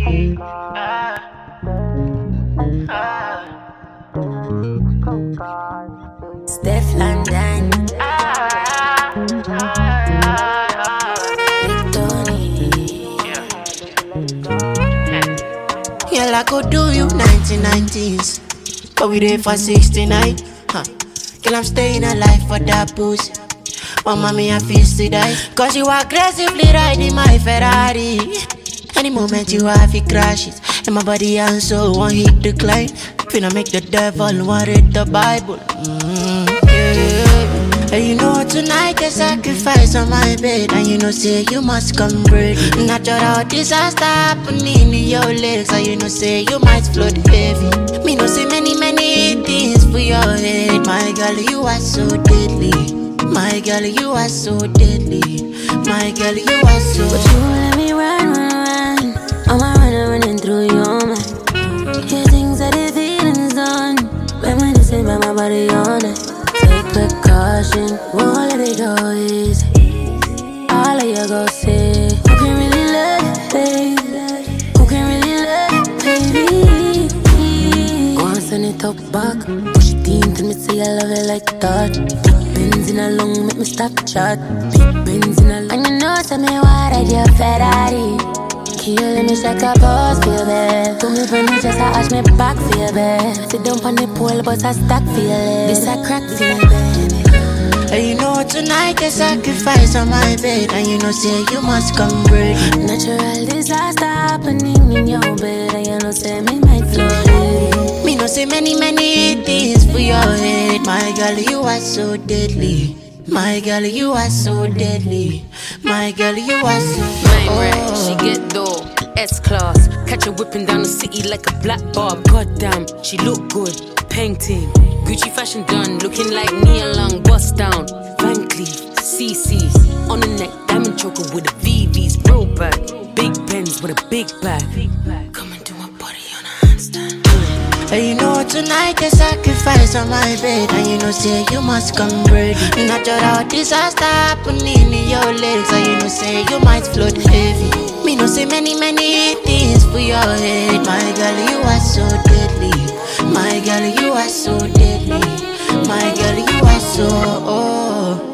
Steph London, Girl, I could do you 1990s, but we there for 69. Girl, I'm staying alive for that pussy. Oh, mommy, I feel to die. Cause you aggressively riding my Ferrari. Any moment you have it crashes, and my body and soul won't hit decline. Finna make the devil want read the Bible. Yeah. And you know tonight a sacrifice on my bed, and you know say you must come break. Natural disaster happening in your legs, and you know say you might float heavy. Me know say many things for your head. My girl, you are so deadly. My girl, you are so deadly. My girl, you are so. but you let me run. I'm running through your mind. Hear things that the feelings done. Reminiscing about my body on it. Take precaution, won't let it go easy. All of you go say, who can really love it, baby? Who can really love it, baby? Go and send it up back. Push it in, tell me say I love it like that. Big Benz in a lung, make me stop chat. Big Benz in a lung. And you know, tell me why I your Ferrari. Kill me, shake a pose for your bed. Do me for me, just a arch me back for your bed. Sit down on the pole, but I stack for your leg. This a crack for your bed. And you know tonight a sacrifice on my bed, and you know say you must come break. Natural disaster happening in your bed, and you know say me might float. Me know say many things for your head. My girl, you are so deadly. My girl, you are so deadly. My girl, you are so. Nine red, she get dough, S-class. Catch her whipping down the city like a black barb. Goddamn, she look good, painting. Gucci fashion done, looking like Nia Long. Bust down, Van Cleef, CC's. On the neck, diamond choker with a VV's. Bro bag, big Benz with a big bag. Come and do my body on a handstand. And you know tonight a sacrifice on my bed, and you know say you must come break. Natural disaster happening in your legs, and you know say you might float heavy. Me know say many things for your head. My girl, you are so deadly. My girl, you are so deadly. My girl, you are so.